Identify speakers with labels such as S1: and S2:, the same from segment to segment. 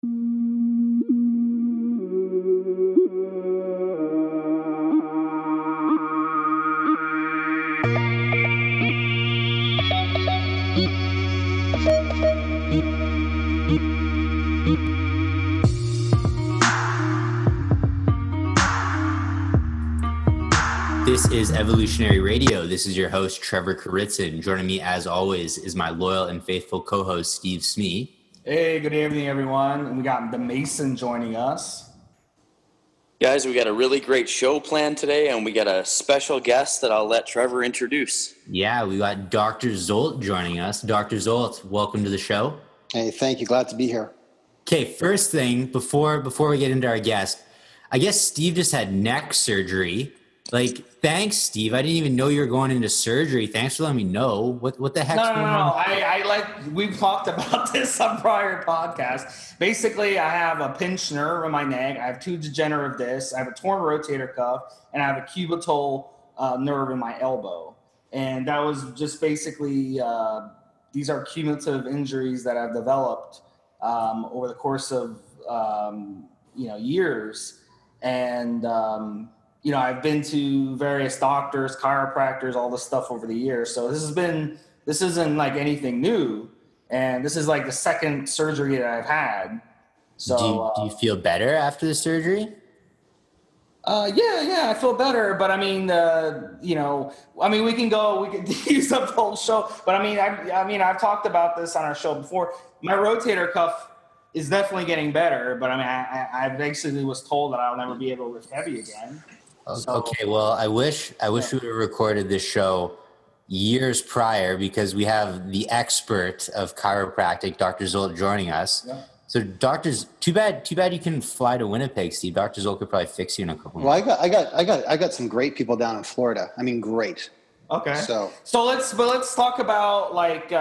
S1: This is Evolutionary Radio. This is your host, Trevor Kuritzin. Joining me, as always, is my loyal and faithful co-host, Steve Smee.
S2: Hey, good evening, everyone. And we got the Mason joining us.
S3: Guys, we got a really great show planned today, and we got a special guest that I'll let Trevor introduce.
S1: Yeah, we got Dr. Zolt joining us. Dr. Zolt, welcome to the show.
S4: Hey, thank you. Glad to be here.
S1: Okay, first thing, before we get into our guest, I guess Steve just had neck surgery. Like, thanks, Steve. I didn't even know you were going into surgery. Thanks for letting me know. What the heck's going on?
S2: We've talked about this on prior podcasts. Basically, I have a pinched nerve in my neck. I have two degenerative discs. I have a torn rotator cuff, and I have a cubital nerve in my elbow. And that was just basically these are cumulative injuries that I've developed over the course of years. And I've been to various doctors, chiropractors, all this stuff over the years. So this isn't like anything new. And this is like the second surgery that I've had. So
S1: do you feel better after the surgery?
S2: Yeah, I feel better. But I mean, we can use up the whole show. But I've talked about this on our show before. My rotator cuff is definitely getting better. But I basically was told that I'll never be able to lift heavy again.
S1: Okay, well, I wish we would have recorded this show years prior, because we have the expert of chiropractic, Dr. Zolt, joining us. Yeah. So, too bad you couldn't fly to Winnipeg, Steve. Dr. Zolt could probably fix you in a couple
S4: months. Well, I got some great people down in Florida. I mean, great.
S2: Okay. So let's talk about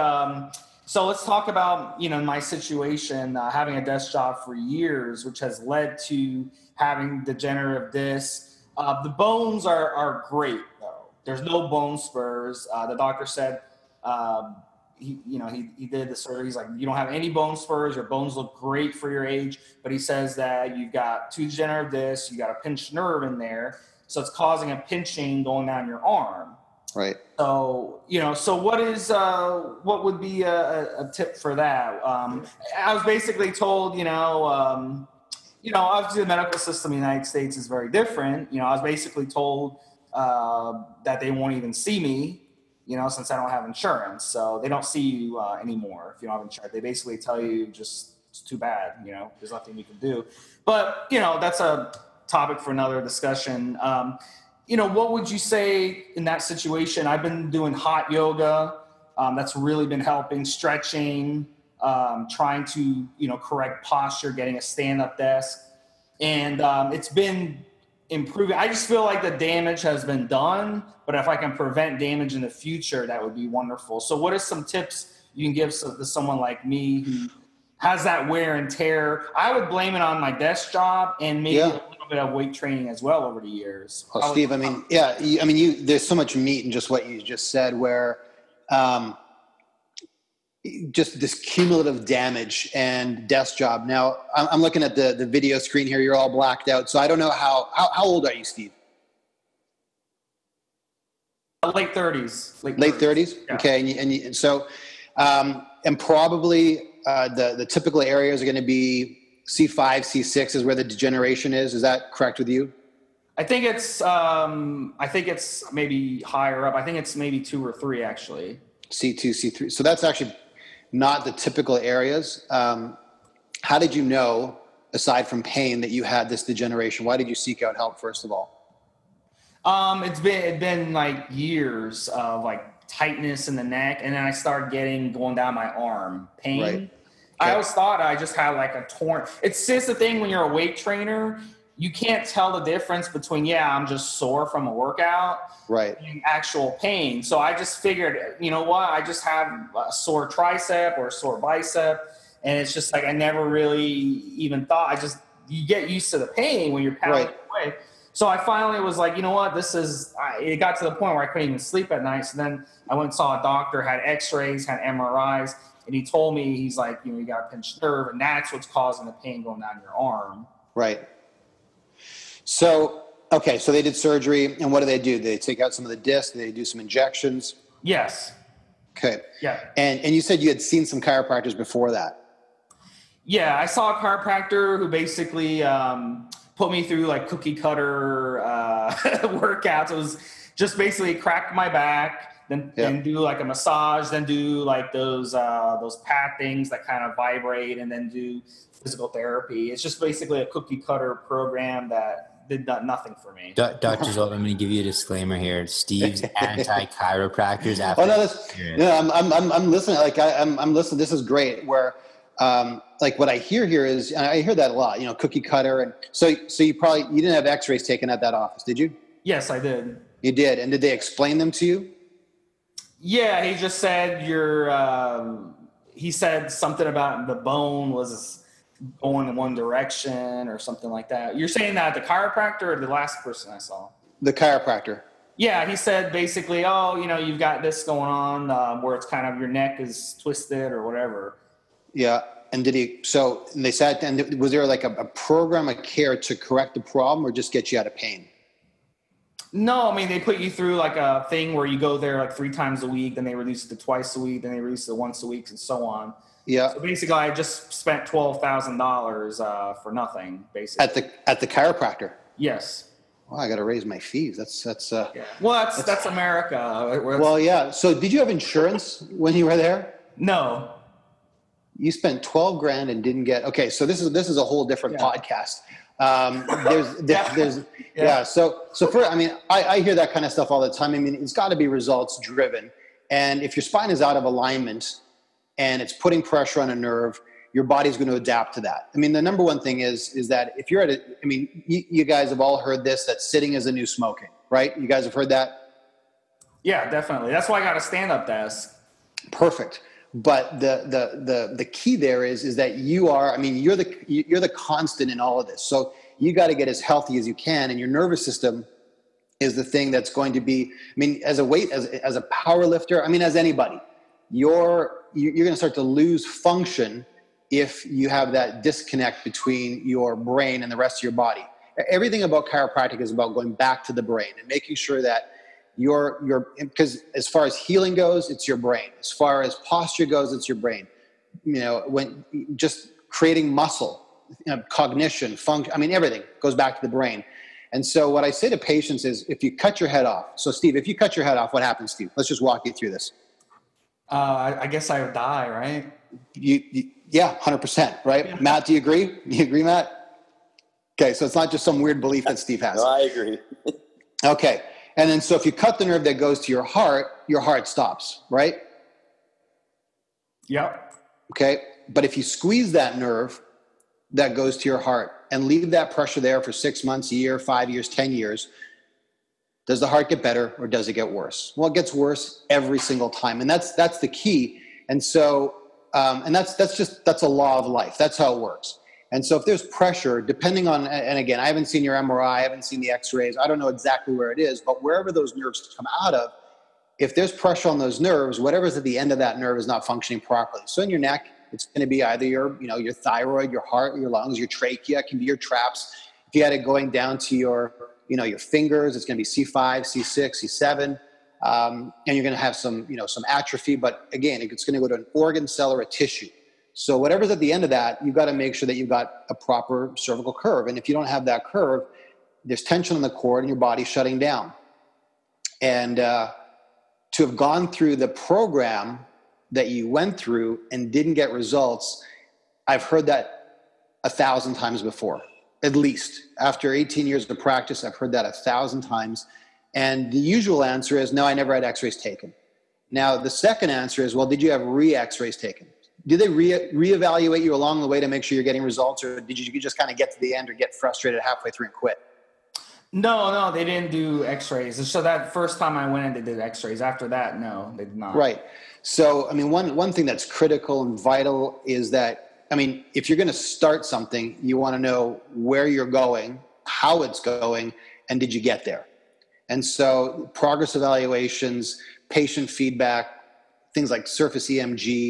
S2: my situation, having a desk job for years, which has led to having degenerative discs. The bones are great, though. There's no bone spurs. The doctor said he did the surgery. He's like, you don't have any bone spurs. Your bones look great for your age. But he says that you've got two degenerative discs. You got a pinched nerve in there, so it's causing a pinching going down your arm.
S4: Right.
S2: So what would be a tip for that? I was basically told, obviously the medical system in the United States is very different. I was basically told that they won't even see me, since I don't have insurance. So they don't see you anymore if you don't have insurance. They basically tell you just it's too bad, there's nothing we can do. But, that's a topic for another discussion. What would you say in that situation? I've been doing hot yoga. That's really been helping, stretching, trying to, correct posture, getting a stand-up desk. And it's been improving. I just feel like the damage has been done, but if I can prevent damage in the future, that would be wonderful. So what are some tips you can give to someone like me who has that wear and tear? I would blame it on my desk job and maybe a little bit of weight training as well over the years.
S4: Well, Steve, there's so much meat in just what you just said, where just this cumulative damage and desk job. Now, I'm looking at the video screen here. You're all blacked out. So I don't know how old are you, Steve?
S2: Late 30s.
S4: Late 30s? Yeah. Okay. And probably the typical areas are going to be C5, C6 is where the degeneration is. Is that correct with you?
S2: I think it's maybe higher up. I think it's maybe 2 or 3 actually.
S4: C2, C3. So that's actually not the typical areas. How did you know, aside from pain, that you had this degeneration? Why did you seek out help, first of all?
S2: It's been like years of like tightness in the neck, and then I started going down my arm, pain. Right. Okay. I always thought I just had like a torn. It's just the thing when you're a weight trainer, you can't tell the difference between, I'm just sore from a workout,
S4: right,
S2: and actual pain. So I just figured, I just have a sore tricep or a sore bicep. And it's just like, I never really even thought, you get used to the pain when you're pounding away. So I finally was like, it got to the point where I couldn't even sleep at night. So then I went and saw a doctor, had x-rays, had MRIs. And he told me, he's like, you got a pinched nerve, and that's what's causing the pain going down your arm.
S4: Right. So, okay, so they did surgery, and what do? They take out some of the discs? They do some injections?
S2: Yes.
S4: Okay.
S2: Yeah.
S4: And you said you had seen some chiropractors before that.
S2: Yeah, I saw a chiropractor who basically put me through like cookie cutter workouts. It was just basically crack my back, then do like a massage, then do like those pad things that kind of vibrate, and then do physical therapy. It's just basically a cookie cutter program that did nothing for me.
S1: Dr. Zolt, I'm going to give you a disclaimer here. Steve's anti-chiropractors.
S4: I'm listening. Like I'm listening. This is great. Where like what I hear here is, and I hear that a lot. Cookie cutter, and so you didn't have X-rays taken at that office, did you?
S2: Yes, I did.
S4: You did, and did they explain them to you?
S2: Yeah, he just said he said something about the bone was going in one direction or something like that. You're saying that the chiropractor or the last person I saw? The
S4: chiropractor.
S2: Yeah, he said basically, you've got this going on where it's kind of your neck is twisted or whatever.
S4: Yeah. And they sat down, was there like a program of care to correct the problem or just get you out of pain?
S2: No, I mean, they put you through like a thing where you go there like 3 times a week, then they reduce it to twice a week, then they reduce it to once a week, and so on.
S4: Yeah.
S2: So basically, I just spent $12,000 for nothing, basically.
S4: At the chiropractor?
S2: Yes.
S4: Well, I got to raise my fees. That's
S2: yeah. Well, that's America.
S4: Well, yeah. So did you have insurance when you were there?
S2: No.
S4: You spent $12,000 and didn't get, okay. So this is a whole different podcast. So for, I hear that kind of stuff all the time. It's got to be results driven. And if your spine is out of alignment and it's putting pressure on a nerve, your body's going to adapt to that. The number one thing is that if you're you guys have all heard this, that sitting is the new smoking, right? You guys have heard that?
S2: Yeah, definitely. That's why I got a stand-up desk.
S4: Perfect. But the key there is that you're the constant in all of this. So you got to get as healthy as you can, and your nervous system is the thing that's going to be, as a power lifter, as anybody, you're going to start to lose function if you have that disconnect between your brain and the rest of your body. Everything about chiropractic is about going back to the brain and making sure that because as far as healing goes, it's your brain. As far as posture goes, it's your brain. When just creating muscle, cognition, function, everything goes back to the brain. And so what I say to patients is, if you cut your head off, so Steve, if you cut your head off, what happens to you? Let's just walk you through this.
S2: I guess I would die, right?
S4: Yeah, 100%, right? Yeah. Matt, do you agree? Do you agree, Matt? Okay, so it's not just some weird belief that Steve has.
S3: No, I agree.
S4: Okay, and then so if you cut the nerve that goes to your heart stops, right?
S2: Yep.
S4: Okay, but if you squeeze that nerve that goes to your heart and leave that pressure there for 6 months, a year, 5 years, 10 years, does the heart get better or does it get worse? Well, it gets worse every single time, and that's the key. And so, and that's a law of life. That's how it works. And so if there's pressure, depending on, and again, I haven't seen your MRI, I haven't seen the x-rays, I don't know exactly where it is, but wherever those nerves come out of, if there's pressure on those nerves, whatever's at the end of that nerve is not functioning properly. So in your neck, it's going to be either your thyroid, your heart, your lungs, your trachea, it can be your traps. If you had it going down to your fingers, it's going to be C5, C6, C7. And you're going to have some atrophy, but again, it's going to go to an organ, cell, or a tissue. So whatever's at the end of that, you've got to make sure that you've got a proper cervical curve. And if you don't have that curve, there's tension on the cord and your body's shutting down. And to have gone through the program that you went through and didn't get results, I've heard that 1,000 times before, at least. After 18 years of practice, I've heard that 1,000 times. And the usual answer is, no, I never had x-rays taken. Now, the second answer is, well, did you have x-rays taken? Did they reevaluate you along the way to make sure you're getting results, or did you just kind of get to the end or get frustrated halfway through and quit?
S2: No, they didn't do x-rays. So that first time I went in, they did x-rays. After that, no, they did not.
S4: Right. So, one thing that's critical and vital is that, if you're going to start something, you want to know where you're going, how it's going, and did you get there? And so progress evaluations, patient feedback, things like surface EMG,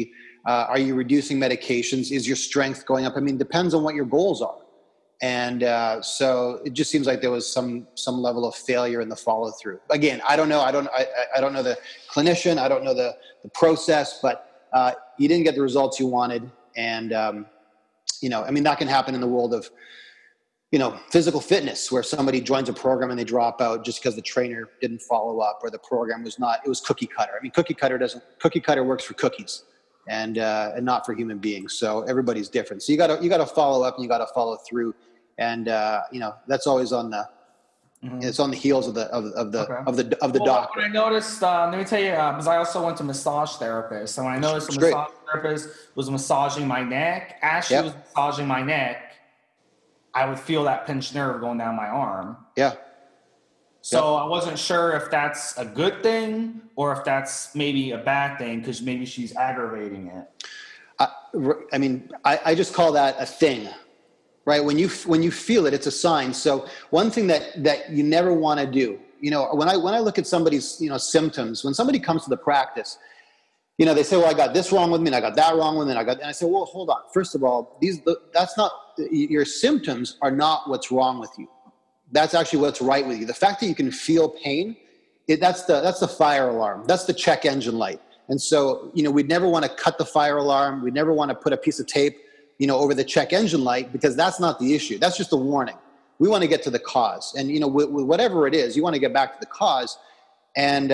S4: Are you reducing medications? Is your strength going up? I mean, depends on what your goals are. And so it just seems like there was some level of failure in the follow through. Again, I don't know. I don't know the clinician. I don't know the process, but you didn't get the results you wanted. And, I mean, that can happen in the world of, physical fitness, where somebody joins a program and they drop out just because the trainer didn't follow up, or the program it was cookie cutter. I mean, cookie cutter works for cookies and not for human beings. So everybody's different. So you gotta follow up and you gotta follow through. And that's always on the it's on the heels of the doctor.
S2: What I noticed, let me tell you, because I also went to massage therapist, and when I noticed the massage therapist was massaging my neck, as she was massaging my neck, I would feel that pinched nerve going down my arm.
S4: Yeah.
S2: So I wasn't sure if that's a good thing or if that's maybe a bad thing, because maybe she's aggravating it.
S4: I mean, I just call that a thing. Right? When you feel it, it's a sign. So one thing that you never want to do, when I look at somebody's, symptoms, when somebody comes to the practice, they say, well, I got this wrong with me, and I got that wrong with me, and I say, well, hold on. First of all, that's not, your symptoms are not what's wrong with you. That's actually what's right with you. The fact that you can feel pain, that's the fire alarm. That's the check engine light. And so, we'd never want to cut the fire alarm. We'd never want to put a piece of tape over the check engine light, because that's not the issue. That's just a warning. We want to get to the cause. And, with whatever it is, you want to get back to the cause. And,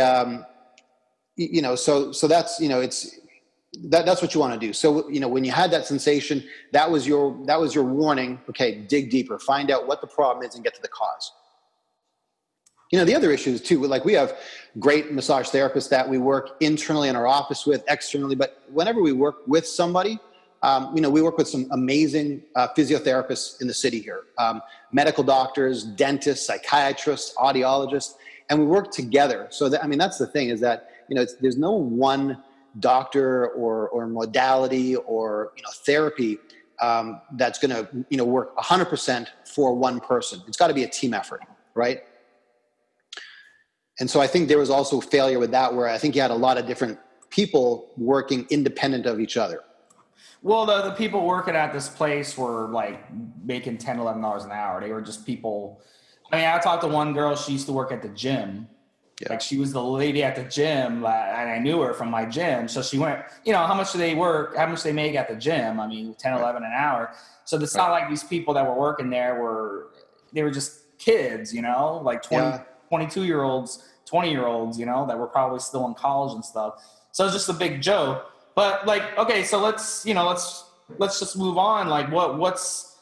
S4: so that's, that's what you want to do. So, when you had that sensation, that was your warning. Okay, dig deeper, find out what the problem is and get to the cause. The other issues too, like we have great massage therapists that we work internally in our office with, externally, but whenever we work with somebody, we work with some amazing physiotherapists in the city here, medical doctors, dentists, psychiatrists, audiologists, and we work together. So that's the thing, is that, there's no one doctor or modality or, therapy that's going to, work 100% for one person. It's got to be a team effort, right? And so I think there was also failure with that, where I think you had a lot of different people working independent of each other.
S2: Well, the people working at this place were like making $10, $11 an hour. They were just people. I mean, I talked to one girl. She used to work at the gym. Yeah. Like, she was the lady at the gym, and I knew her from my gym. So she went, how much do they work? How much they make at the gym? I mean, 10, 11 an hour. So it's not like these people that were working there they were just kids, like 22-year-olds, 20-year-olds, that were probably still in college and stuff. So it's just a big joke. But okay, so let's just move on. Like, what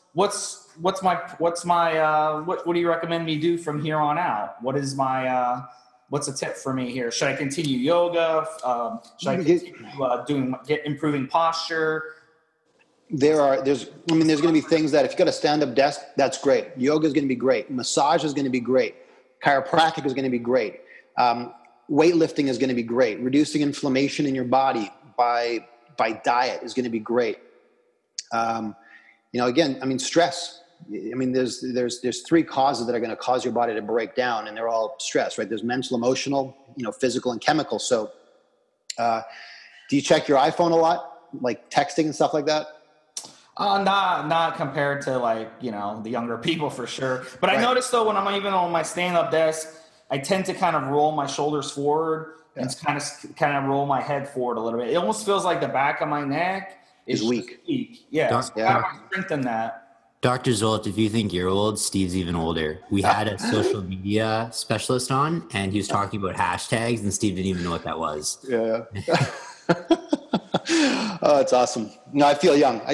S2: do you recommend me do from here on out? What is my what's a tip for me here? Should I continue yoga? Should I continue improving posture?
S4: There's going to be things that if you got a stand-up desk, that's great. Yoga is going to be great. Massage is going to be great. Chiropractic is going to be great. Weightlifting is going to be great. Reducing inflammation in your body by diet is going to be great. Again, stress. There's three causes that are going to cause your body to break down, and they're all stress, right? There's mental, emotional, physical, and chemical. So, do you check your iPhone a lot, like texting and stuff like that?
S2: Not compared to the younger people, for sure. But right. I noticed though, when I'm even on my stand-up desk, I tend to kind of roll my shoulders forward and kind of roll my head forward a little bit. It almost feels like the back of my neck is weak. Yeah. How do I strengthen that?
S1: Dr. Zolt, if you think you're old, Steve's even older. We had a social media specialist on, and he was talking about hashtags, and Steve didn't even know what that was.
S4: Yeah. Oh, it's awesome. No, I feel young.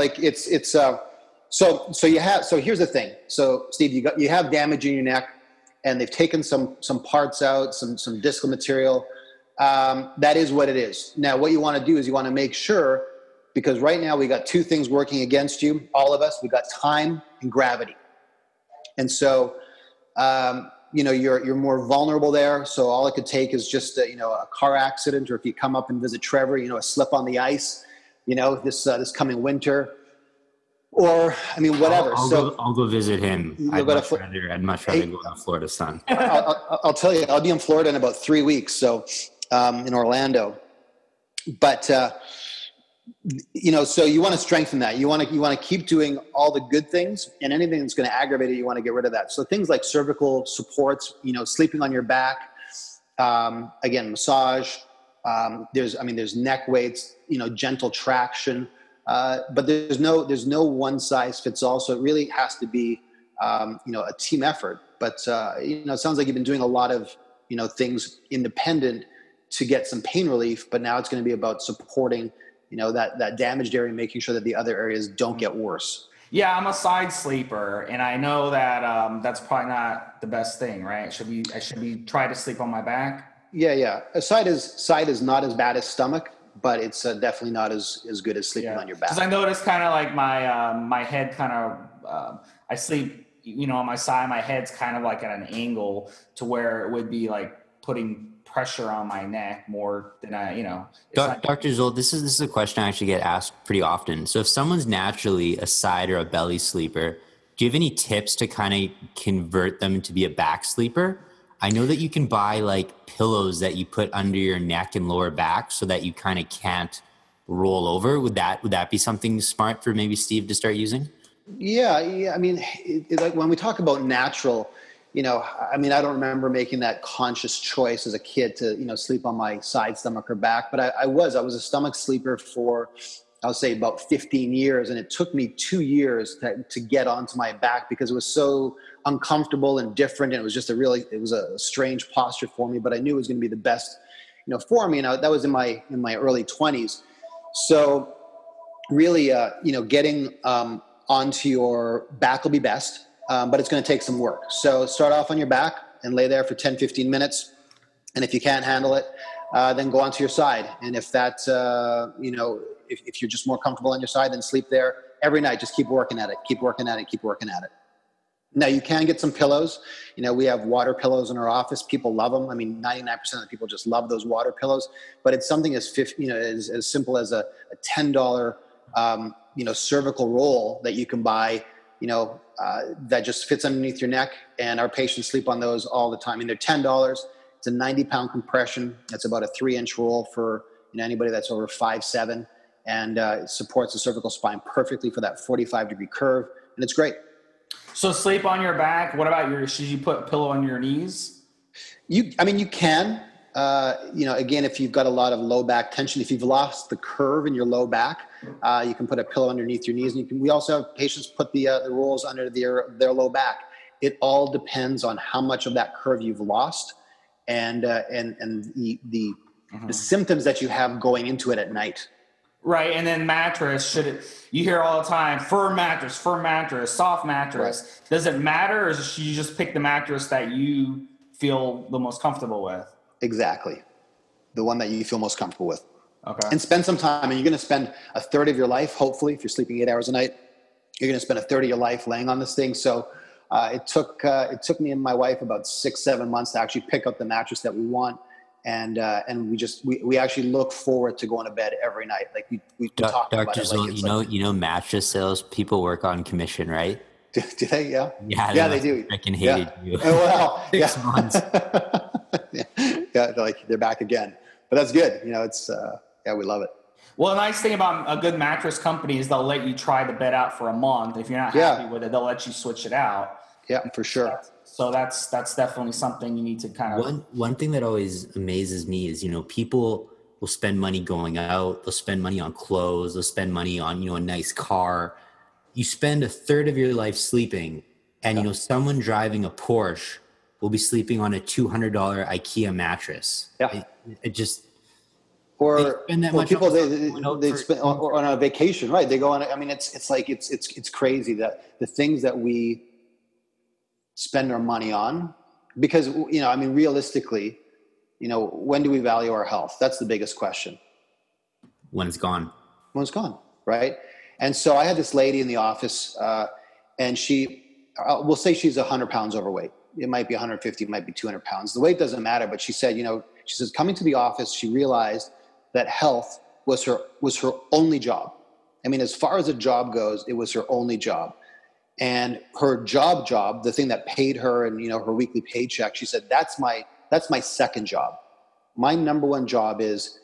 S4: So here's the thing. So Steve, you have damage in your neck, and they've taken some parts out, some discal material. That is what it is. Now, what you want to do is you want to make sure, because right now we got two things working against you, all of us. We got time and gravity. And so, you're more vulnerable there. So all it could take is just a car accident, or if you come up and visit Trevor, a slip on the ice, this coming winter, or whatever.
S1: I'll go visit him. I'd much rather go to Florida sun.
S4: I'll tell you, I'll be in Florida in about 3 weeks. So in Orlando, but So you want to strengthen that. You want to keep doing all the good things, and anything that's going to aggravate it, you want to get rid of that. So things like cervical supports, sleeping on your back, again, massage. There's neck weights, gentle traction, but there's no one size fits all. So it really has to be, a team effort. But it sounds like you've been doing a lot of, things independent to get some pain relief, but now it's going to be about supporting, that damaged area, making sure that the other areas don't get worse.
S2: Yeah, I'm a side sleeper, and I know that that's probably not the best thing, right? I should be try to sleep on my back.
S4: Yeah. A side is not as bad as stomach, but it's definitely not as good as sleeping on your back.
S2: Because I noticed kind of like my head kind of I sleep, on my side. My head's kind of like at an angle to where it would be like putting pressure on my neck more than
S1: Dr. Zolt, this is a question I actually get asked pretty often. So if someone's naturally a side or a belly sleeper, do you have any tips to kind of convert them to be a back sleeper? I know that you can buy like pillows that you put under your neck and lower back so that you kind of can't roll over. Would that be something smart for maybe Steve to start using?
S4: Yeah. I mean, like when we talk about natural, I don't remember making that conscious choice as a kid to, sleep on my side stomach or back, but I was a stomach sleeper for, I'll say about 15 years. And it took me 2 years to get onto my back because it was so uncomfortable and different. And it was just it was a strange posture for me, but I knew it was going to be the best, for me. And that was in my early 20s. So really, getting onto your back will be best. But it's going to take some work. So start off on your back and lay there for 10, 15 minutes. And if you can't handle it, then go onto your side. And if that's, if you're just more comfortable on your side, then sleep there every night. Just keep working at it. Keep working at it. Now you can get some pillows. We have water pillows in our office. People love them. I mean, 99% of the people just love those water pillows, but it's something as simple as a $10, cervical roll that you can buy, that just fits underneath your neck, and our patients sleep on those all the time. I mean, they're $10. It's a 90-pound compression. That's about a 3-inch roll for anybody that's over 5'7", and it supports the cervical spine perfectly for that 45-degree curve, and it's great.
S2: So sleep on your back. What about should you put a pillow on your knees?
S4: You can. Again, if you've got a lot of low back tension, if you've lost the curve in your low back, you can put a pillow underneath your knees. And we also have patients put the rolls under their low back. It all depends on how much of that curve you've lost and the symptoms that you have going into it at night.
S2: Right. And then mattress, you hear all the time, firm mattress, soft mattress. Right. Does it matter, or should you just pick the mattress that you feel the most comfortable with?
S4: Exactly. The one that you feel most comfortable with.
S2: Okay.
S4: And spend some time. And you're going to spend a third of your life, hopefully, if you're sleeping 8 hours a night, you're going to spend a third of your life laying on this thing. So it took me and my wife about 6-7 months to actually pick up the mattress that we want. And we actually look forward to going to bed every night. Like we talk about it.
S1: Like mattress sales people work on commission, right?
S4: Do they? Yeah.
S1: Yeah,
S4: they do.
S1: Freaking hated you.
S4: Well,
S1: 6 months.
S4: They're back again. But that's good. It's we love it.
S2: Well, the nice thing about a good mattress company is they'll let you try the bed out for a month. If you're not happy with it, they'll let you switch it out.
S4: Yeah, for sure.
S2: So that's definitely something you need to kind of.
S1: One thing that always amazes me is, people will spend money going out. They'll spend money on clothes. They'll spend money on, a nice car. You spend a third of your life sleeping, and, someone driving a Porsche will be sleeping on a $200 IKEA mattress.
S4: Yeah.
S1: It just.
S4: Or people they spend on a vacation, right? They go on. I mean, it's crazy that the things that we spend our money on, because realistically, when do we value our health? That's the biggest question.
S1: When it's gone.
S4: When it's gone, right? And so I had this lady in the office, and we'll say she's 100 pounds overweight. It might be 150, it might be 200 pounds. The weight doesn't matter, but she said, she says coming to the office, she realized that health was her only job. I mean, as far as a job goes, it was her only job. And her job, the thing that paid her and, her weekly paycheck, she said, that's my second job. My number one job is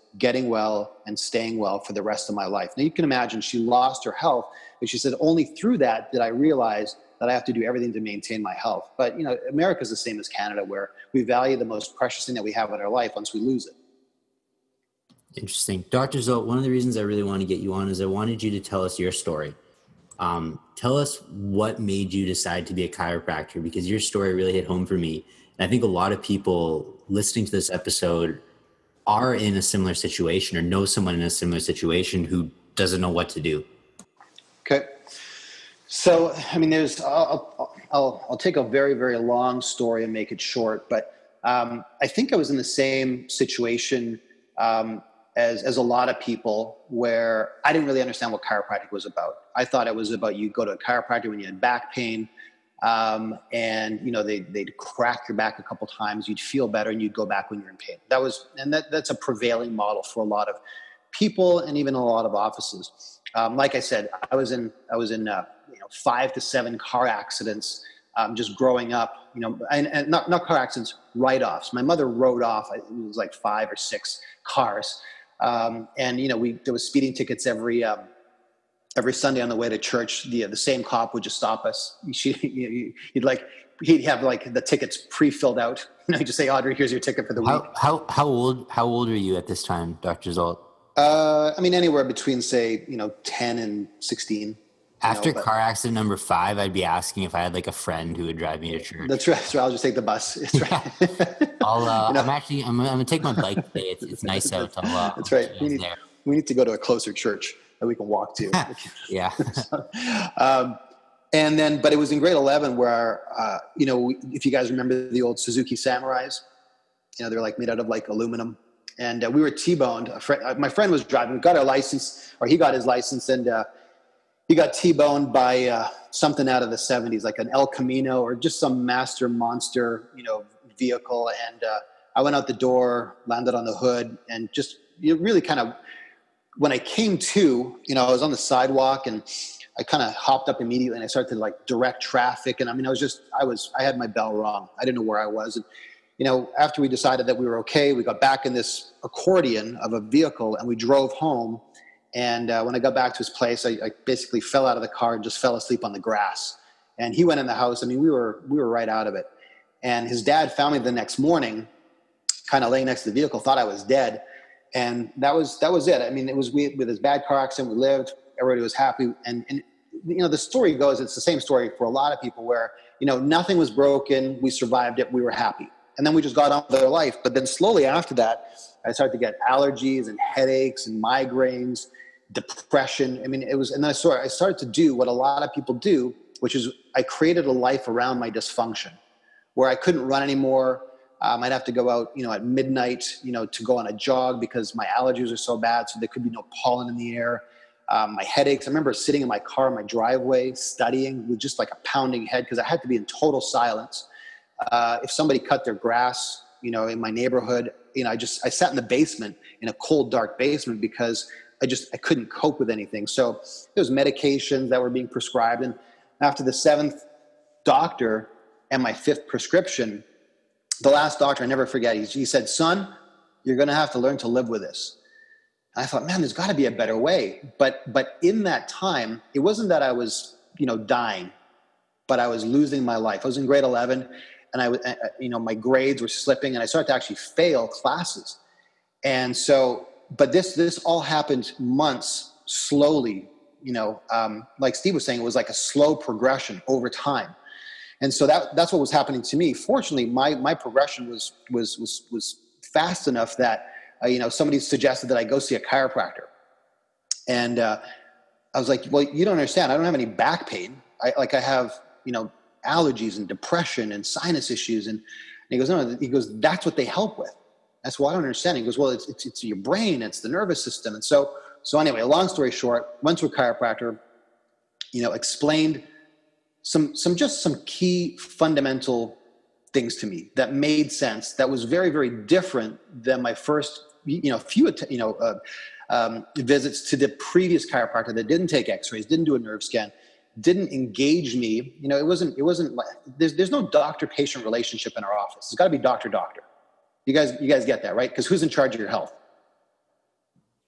S4: getting well and staying well for the rest of my life. Now you can imagine she lost her health, but she said, only through that did I realize that I have to do everything to maintain my health. But, you know, America's the same as Canada, where we value the most precious thing that we have in our life once we lose it.
S1: Interesting. Dr. Zolt, one of the reasons I really want to get you on is I wanted you to tell us your story. Tell us what made you decide to be a chiropractor, because your story really hit home for me. And I think a lot of people listening to this episode are in a similar situation or know someone in a similar situation who doesn't know what to do.
S4: Okay. So, I mean, I'll take a very, very long story and make it short, but I think I was in the same situation as a lot of people, where I didn't really understand what chiropractic was about. I thought it was about, you go to a chiropractor when you had back pain, and you know, they'd crack your back a couple times, you'd feel better, and you'd go back when you're in pain. That's a prevailing model for a lot of people and even a lot of offices. Like I said, I was in 5 to 7 car accidents just growing up, you know, and not car accidents, write-offs. My mother wrote off, it was like 5 or 6 cars. And, you know, there was speeding tickets every Sunday on the way to church. The same cop would just stop us. He'd have like the tickets pre-filled out. You know, he'd just say, Audrey, here's your ticket for the week.
S1: How old were you at this time, Dr. Zolt?
S4: I mean, anywhere between, say, 10 and 16.
S1: After car accident number 5, I'd be asking if I had like a friend who would drive me to church.
S4: That's right. So I'll just take the bus. That's right.
S1: I'm gonna take my bike today. It's nice out.
S4: That's right. We need to go to a closer church that we can walk to.
S1: Yeah.
S4: But it was in grade 11 where, if you guys remember the old Suzuki Samurais, they're like made out of like aluminum. And we were T-boned. My friend was driving. We got our license, or he got his license, and he got T-boned by something out of the 70s, like an El Camino or just some master monster, vehicle. And I went out the door, landed on the hood, and just really kind of, when I came to, I was on the sidewalk and I kind of hopped up immediately and I started to like direct traffic. And I mean, I had my bell rung. I didn't know where I was. And, after we decided that we were okay, we got back in this accordion of a vehicle and we drove home. And when I got back to his place, I basically fell out of the car and just fell asleep on the grass. And he went in the house. I mean, we were right out of it. And his dad found me the next morning, kind of laying next to the vehicle, thought I was dead. And that was it. I mean, it was with this bad car accident, we lived, everybody was happy. And the story goes, it's the same story for a lot of people where, nothing was broken. We survived it. We were happy. And then we just got on with our life. But then slowly after that, I started to get allergies and headaches and migraines, depression. I mean, and then I started to do what a lot of people do, which is I created a life around my dysfunction where I couldn't run anymore. I'd have to go out, at midnight, to go on a jog because my allergies are so bad. So there could be no pollen in the air. My headaches. I remember sitting in my car in my driveway studying with just like a pounding head because I had to be in total silence. If somebody cut their grass, in my neighborhood, I sat in the basement, in a cold, dark basement because I couldn't cope with anything. So there was medications that were being prescribed. And after the 7th doctor and my 5th prescription, the last doctor, I never forget, he said, son, you're going to have to learn to live with this. And I thought, man, there's got to be a better way. But in that time, it wasn't that I was, dying, but I was losing my life. I was in grade 11 and my grades were slipping and I started to actually fail classes. And so, but this all happened months slowly, like Steve was saying, it was like a slow progression over time. And so that's what was happening to me. Fortunately, my progression was fast enough that, somebody suggested that I go see a chiropractor. And I was like, well, you don't understand. I don't have any back pain. I have, allergies and depression and sinus issues. And he goes, no, that's what they help with. That's why I don't understand. He goes, well, it's your brain, it's the nervous system. And so anyway, long story short, went to a chiropractor, explained some key fundamental things to me that made sense. That was very, very different than my first, few visits to the previous chiropractor that didn't take x-rays, didn't do a nerve scan, didn't engage me. It wasn't like, there's no doctor-patient relationship in our office. It's got to be doctor-doctor. You guys get that, right? Because who's in charge of your health?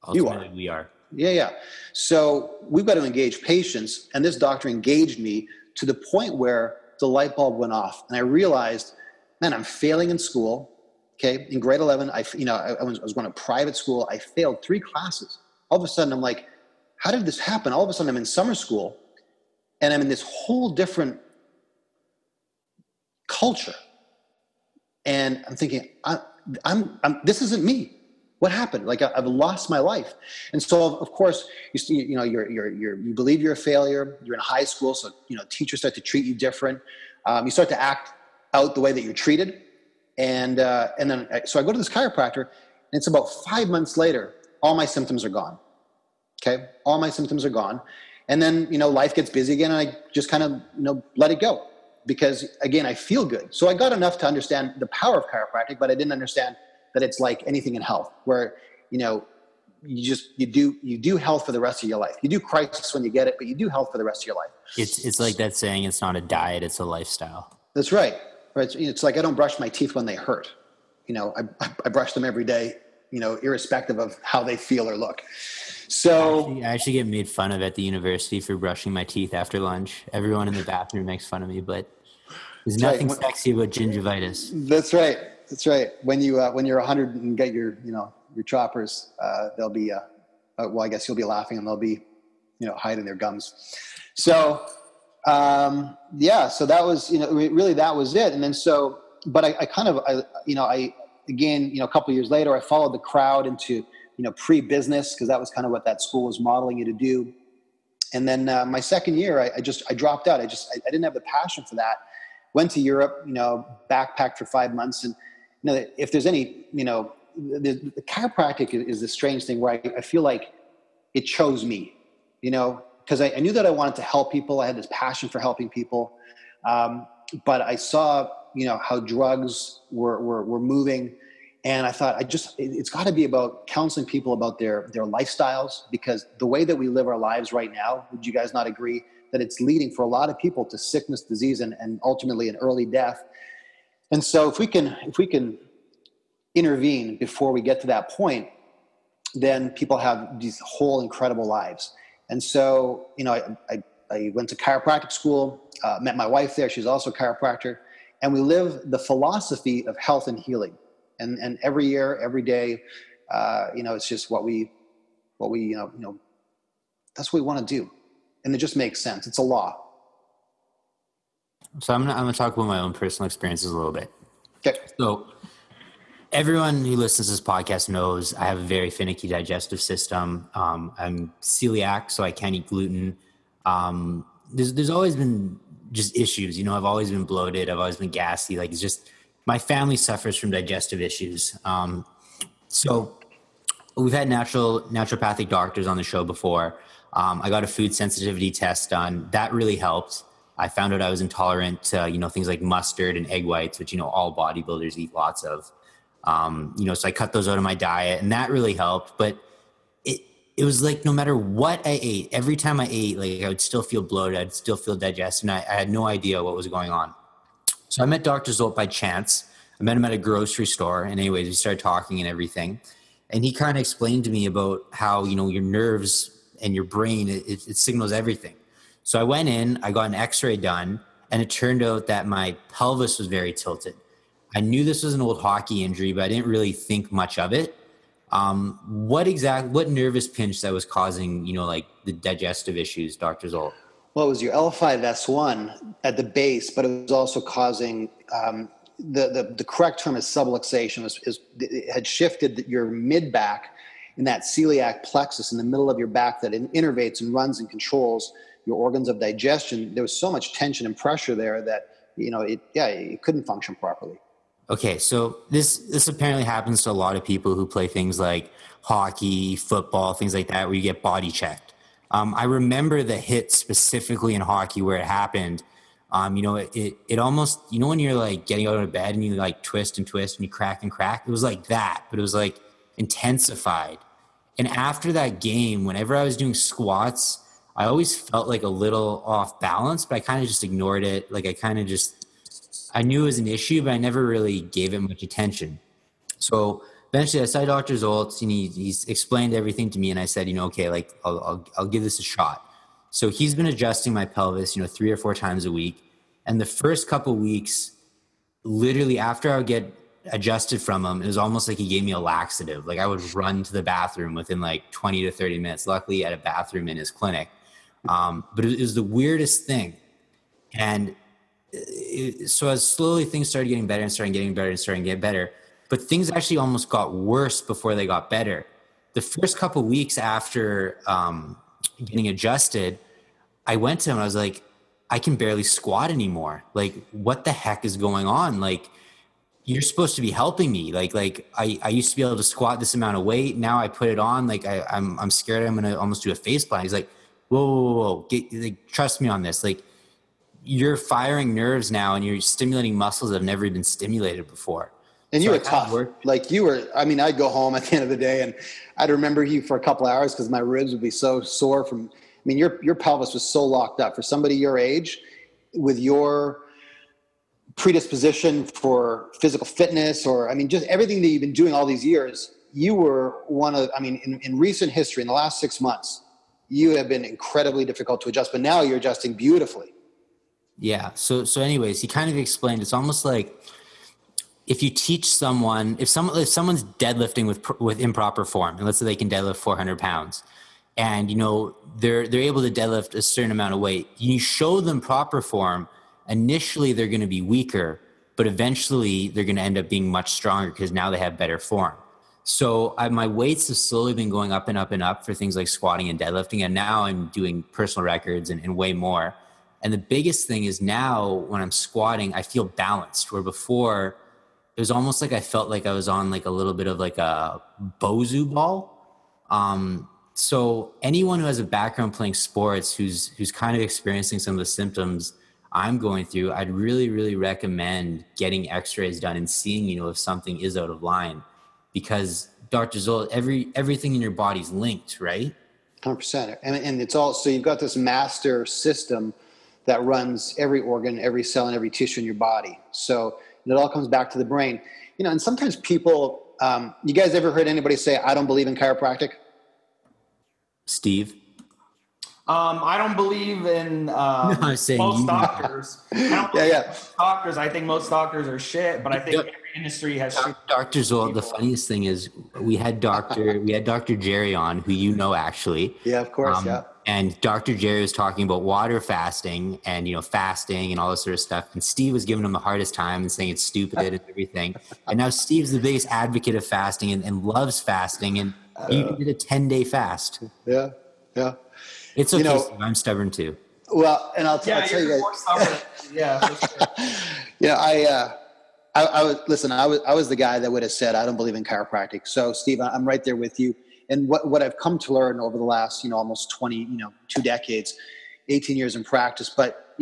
S1: Ultimately, we are.
S4: Yeah. So we've got to engage patients, and this doctor engaged me to the point where the light bulb went off, and I realized, man, I'm failing in school. Okay, in grade 11, I was going to private school. I failed 3 classes. All of a sudden, I'm like, how did this happen? All of a sudden, I'm in summer school, and I'm in this whole different culture, and I'm thinking, this isn't me. What happened? Like I've lost my life. And so of course you believe you're a failure. You're in high school. So, teachers start to treat you different. You start to act out the way that you're treated. And then so I go to this chiropractor, and it's about 5 months later, all my symptoms are gone. Okay. All my symptoms are gone. And then, life gets busy again, and I just kind of, let it go, because again, I feel good. So I got enough to understand the power of chiropractic, but I didn't understand that it's like anything in health, where, you do health for the rest of your life. You do crisis when you get it, but you do health for the rest of your life.
S1: It's like that saying, it's not a diet, it's a lifestyle.
S4: That's right. It's like, I don't brush my teeth when they hurt. I brush them every day, irrespective of how they feel or look. So
S1: I actually get made fun of at the university for brushing my teeth after lunch. Everyone in the bathroom makes fun of me, but there's nothing sexy about gingivitis.
S4: That's right. That's right. When you're 100 and get your choppers, they'll be, I guess you'll be laughing, and they'll be, hiding their gums. So, so that was, really that was it. And then but I again, a couple of years later, I followed the crowd into, pre-business, because that was kind of what that school was modeling you to do. And then my second year, I dropped out. I didn't have the passion for that. Went to Europe, backpacked for 5 months, and if there's any, the chiropractic is this strange thing where I feel like it chose me, because I knew that I wanted to help people. I had this passion for helping people. But I saw, how drugs were moving, and I thought it's got to be about counseling people about their lifestyles, because the way that we live our lives right now, would you guys not agree that it's leading for a lot of people to sickness, disease, and ultimately an early death? And so if we can intervene before we get to that point, then people have these whole incredible lives. And so, I went to chiropractic school, met my wife there. She's also a chiropractor. And we live the philosophy of health and healing. And every year, every day, it's just what we that's what we want to do. And it just makes sense. It's a law.
S1: So I'm gonna talk about my own personal experiences a little bit.
S4: Okay. So
S1: everyone who listens to this podcast knows I have a very finicky digestive system. I'm celiac, so I can't eat gluten. There's always been just issues. I've always been bloated. I've always been gassy. Like, it's just, my family suffers from digestive issues. So we've had naturopathic doctors on the show before. I got a food sensitivity test done. That really helped. I found out I was intolerant to, things like mustard and egg whites, which, all bodybuilders eat lots of. So I cut those out of my diet, and that really helped. But it was like, no matter what I ate, every time I ate, like, I would still feel bloated. I'd still feel digested, and I had no idea what was going on. So I met Dr. Zolt by chance. I met him at a grocery store, and anyways, we started talking and everything. And he kind of explained to me about how, your nerves and your brain, it signals everything. So I went in, I got an x-ray done, and it turned out that my pelvis was very tilted. I knew this was an old hockey injury, but I didn't really think much of it. What nervous pinch that was causing, the digestive issues, Dr. Zolt?
S4: Well, it was your L5S1 at the base, but it was also causing, the correct term is subluxation. It had shifted your mid-back in that celiac plexus in the middle of your back that innervates and runs and controls your organs of digestion. There was so much tension and pressure there that, it couldn't function properly.
S1: Okay, so this apparently happens to a lot of people who play things like hockey, football, things like that, where you get body checked. I remember the hit specifically in hockey where it happened. It almost, when you're like getting out of bed and you like twist and twist and you crack and crack, it was like that, but it was like intensified. And after that game, whenever I was doing squats, I always felt like a little off balance, but I kind of just ignored it. Like I knew it was an issue, but I never really gave it much attention. So eventually I saw Dr. Zoltz, and he's explained everything to me, and I said, okay, like I'll give this a shot. So he's been adjusting my pelvis, 3 or 4 times a week. And the first couple weeks, literally after I would get adjusted from him, it was almost like he gave me a laxative. Like I would run to the bathroom within like 20 to 30 minutes. Luckily, he had a bathroom in his clinic. But it was the weirdest thing. And so as slowly things started getting better and starting getting better, but things actually almost got worse before they got better. The first couple of weeks after getting adjusted, I went to him and I was like, I can barely squat anymore. Like, what the heck is going on? Like, you're supposed to be helping me. Like I used to be able to squat this amount of weight. Now I put it on. Like I'm scared I'm going to almost do a face plant. He's like, whoa. Trust me on this. Like, you're firing nerves now and you're stimulating muscles that have never been stimulated before.
S4: And you were tough. Like I'd go home at the end of the day and I'd remember you for a couple of hours because my ribs would be so sore your pelvis was so locked up for somebody your age with your predisposition for physical fitness or, just everything that you've been doing all these years. You were one of, in recent history, in the last 6 months, you have been incredibly difficult to adjust, but now you're adjusting beautifully.
S1: Yeah. So anyways, he kind of explained, it's almost like if you teach someone, if someone's deadlifting with improper form, and let's say they can deadlift 400 pounds and, they're able to deadlift a certain amount of weight, you show them proper form. Initially they're going to be weaker, but eventually they're going to end up being much stronger because now they have better form. So my weights have slowly been going up and up and up for things like squatting and deadlifting. And now I'm doing personal records and way more. And the biggest thing is now when I'm squatting, I feel balanced, where before it was almost like I felt like I was on like a little bit of like a Bozu ball. So anyone who has a background playing sports, who's kind of experiencing some of the symptoms I'm going through, I'd really, really recommend getting x-rays done and seeing, if something is out of line, because Dr. Zoll, everything in your body's linked, right?
S4: 100%. And it's all, so you've got this master system that runs every organ, every cell, and every tissue in your body. So it all comes back to the brain. And sometimes people, you guys ever heard anybody say, I don't believe in chiropractic?
S1: Steve?
S2: I don't believe in most doctors. Doctors. I think most doctors are shit, but I think every industry has shit.
S1: Dr. Zoll, the funniest thing is we had Dr. Jerry on, who actually.
S4: Yeah, of course, yeah.
S1: And Dr. Jerry was talking about water fasting and, fasting and all this sort of stuff. And Steve was giving him the hardest time and saying it's stupid and everything. And now Steve's the biggest advocate of fasting and loves fasting. And he did a 10-day fast.
S4: Yeah.
S1: It's okay, Steve, I'm stubborn too.
S4: Well, and I'll tell you guys.
S2: More stubborn. Yeah, for sure.
S4: I was the guy that would have said, I don't believe in chiropractic. So Steve, I'm right there with you. And what I've come to learn over the last, almost 20, 2 decades, 18 years in practice, but,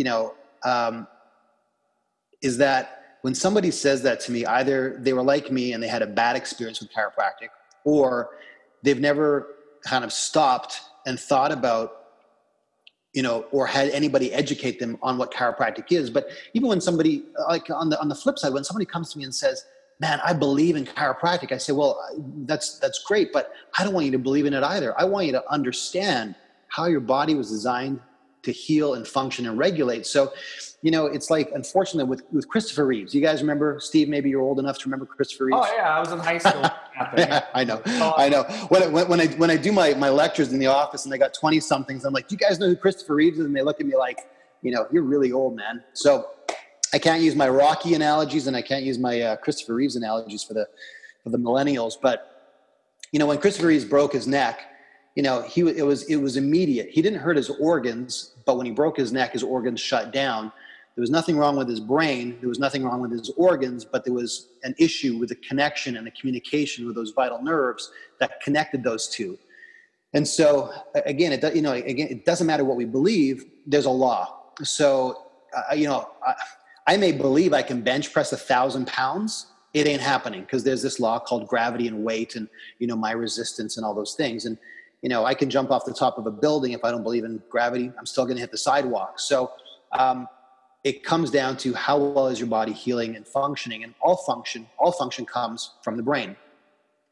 S4: is that when somebody says that to me, either they were like me and they had a bad experience with chiropractic, or they've never kind of stopped and thought about, or had anybody educate them on what chiropractic is. But even when somebody, like on the flip side, when somebody comes to me and says, man, I believe in chiropractic, I say, well, that's great, but I don't want you to believe in it either. I want you to understand how your body was designed to heal and function and regulate. So, it's like, unfortunately, with Christopher Reeves. You guys remember, Steve, maybe you're old enough to remember Christopher Reeves?
S2: Oh, yeah, I was in high school.
S4: Yeah, I know. When I do my lectures in the office and they got 20-somethings, I'm like, do you guys know who Christopher Reeves is? And they look at me like, you're really old, man. So I can't use my Rocky analogies and I can't use my Christopher Reeves analogies for the millennials. But, when Christopher Reeves broke his neck, it was immediate. He didn't hurt his organs, but when he broke his neck, his organs shut down. There was nothing wrong with his brain. There was nothing wrong with his organs, but there was an issue with the connection and the communication with those vital nerves that connected those two. And so again, it doesn't matter what we believe. There's a law. So, I may believe I can bench press 1,000 pounds. It ain't happening because there's this law called gravity and weight and, my resistance and all those things. And, I can jump off the top of a building. If I don't believe in gravity, I'm still going to hit the sidewalk. So, it comes down to how well is your body healing and functioning, and all function comes from the brain.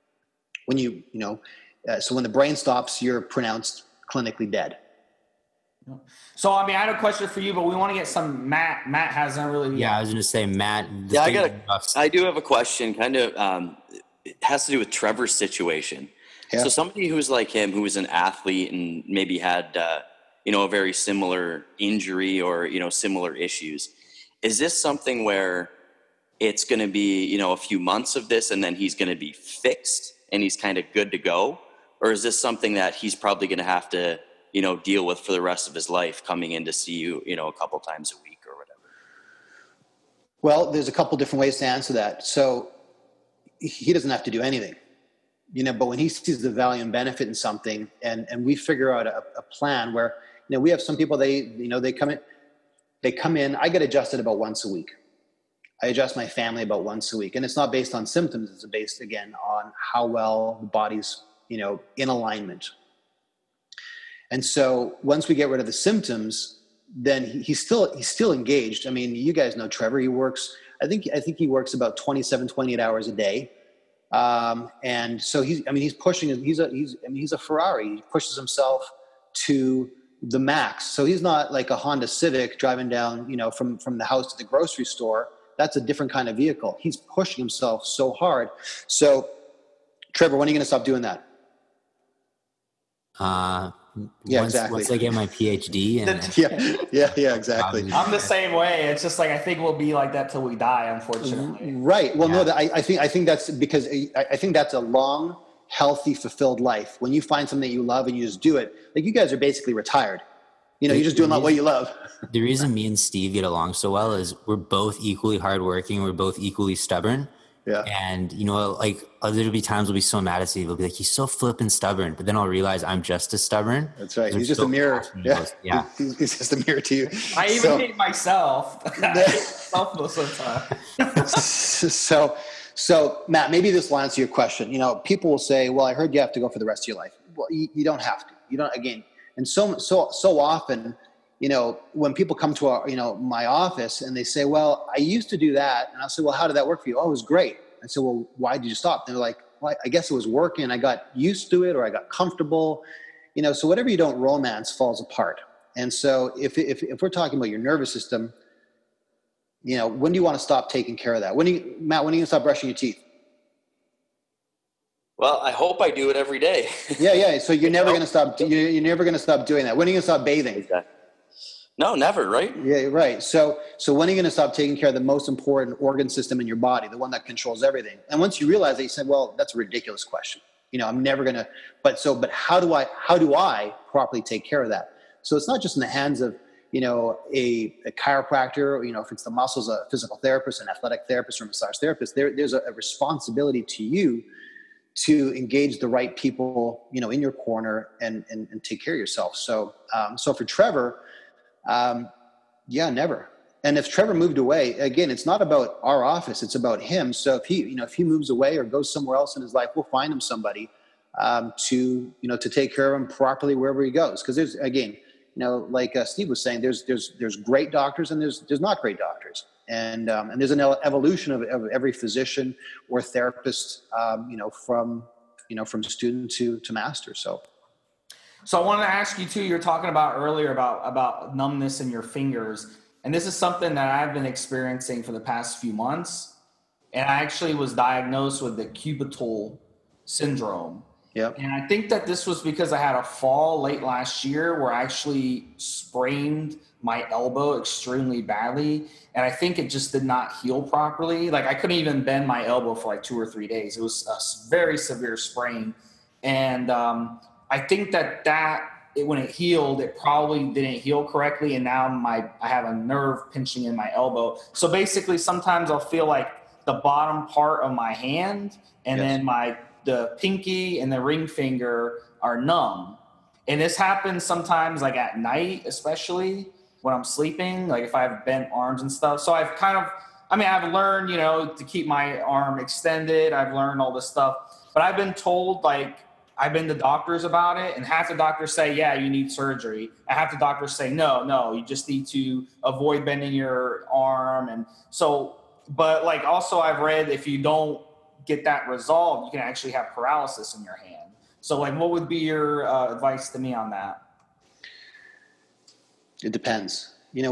S4: When so when the brain stops, you're pronounced clinically dead.
S2: So, I had a question for you, but we want to get some Matt. Matt hasn't really.
S1: Yeah, I was going to say, Matt.
S3: I do have a question. Kind of, it has to do with Trevor's situation. Yeah. So somebody who's like him, who was an athlete and maybe had, a very similar injury or, similar issues. Is this something where it's going to be, a few months of this and then he's going to be fixed and he's kind of good to go? Or is this something that he's probably going to have to, deal with for the rest of his life, coming in to see you, a couple times a week or whatever?
S4: Well, there's a couple different ways to answer that. So he doesn't have to do anything, but when he sees the value and benefit in something, and we figure out a plan where, we have some people, they come in, I get adjusted about once a week. I adjust my family about once a week. And it's not based on symptoms. It's based, again, on how well the body's, in alignment. And so once we get rid of the symptoms, then he's still engaged. You guys know Trevor. He works, I think he works about 28 hours a day. And so he's pushing, he's a Ferrari. He pushes himself to the max. So he's not like a Honda Civic driving down, from the house to the grocery store. That's a different kind of vehicle. He's pushing himself so hard. So Trevor, when are you going to stop doing that? Exactly.
S1: Once I get my PhD.
S4: Yeah, exactly.
S2: I'm the same way. It's just like, I think we'll be like that till we die, unfortunately.
S4: Right. Well, no, I think that's because I think that's a long, healthy, fulfilled life. When you find something that you love and you just do it, like you guys are basically retired. You're just doing what you love.
S1: The reason me and Steve get along so well is we're both equally hardworking. We're both equally stubborn.
S4: Yeah.
S1: And, there'll be times I'll be so mad at Steve. He'll be like, he's so flippin' stubborn. But then I'll realize I'm just as stubborn.
S4: That's right. He's just a mirror. Yeah. He's just a mirror to you.
S2: I even hate myself. I hate myself most of the time.
S4: So Matt, maybe this will answer your question. People will say, well, I heard you have to go for the rest of your life. Well, you don't have to. You don't, again. And so often, when people come to our, my office and they say, well, I used to do that. And I'll say, well, how did that work for you? Oh, it was great. I said, well, why did you stop? And they're like, well, I guess it was working. I got used to it, or I got comfortable, so whatever you don't romance falls apart. And so if we're talking about your nervous system, when do you want to stop taking care of that? Matt, when are you going to stop brushing your teeth?
S3: Well, I hope I do it every day.
S4: Yeah. So you're never going to stop. You're never going to stop doing that. When are you going to stop bathing?
S3: Exactly. No, never. Right.
S4: Yeah. Right. So when are you going to stop taking care of the most important organ system in your body, the one that controls everything? And once you realize that, you said, well, that's a ridiculous question. I'm never going to. But how do I properly take care of that? So it's not just in the hands of a chiropractor, if it's the muscles, a physical therapist, an athletic therapist, or a massage therapist. There's a responsibility to you to engage the right people, in your corner and take care of yourself. So for Trevor, never. And if Trevor moved away, again, it's not about our office, it's about him. So if he moves away or goes somewhere else in his life, we'll find him somebody, to take care of him properly wherever he goes. Cause there's, again, like Steve was saying, there's great doctors and there's not great doctors. And there's an evolution of every physician or therapist, from student to master. So
S2: I wanted to ask you too, you're talking about earlier about numbness in your fingers. And this is something that I've been experiencing for the past few months. And I actually was diagnosed with the cubital syndrome.
S4: Yep.
S2: And I think that this was because I had a fall late last year where I actually sprained my elbow extremely badly. And I think it just did not heal properly. Like I couldn't even bend my elbow for like 2 or 3 days. It was a very severe sprain. And I think when it healed, it probably didn't heal correctly. And now I have a nerve pinching in my elbow. So basically sometimes I'll feel like the bottom part of my hand and then the pinky and the ring finger are numb. And this happens sometimes like at night, especially when I'm sleeping, like if I have bent arms and stuff. So I've I've learned, to keep my arm extended. I've learned all this stuff, but I've been told, like, I've been to doctors about it, and half the doctors say, yeah, you need surgery. And half the doctors say, no, you just need to avoid bending your arm. And so, but like also I've read if you don't get that resolved, you can actually have paralysis in your hand. So like, what would be your advice to me on that?
S4: It depends.